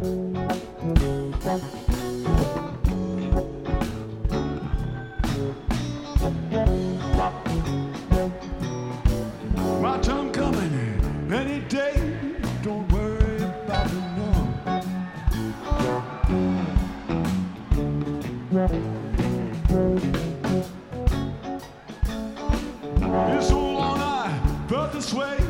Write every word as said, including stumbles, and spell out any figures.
My time coming any day. Don't worry about it now. It's so long I felt this way.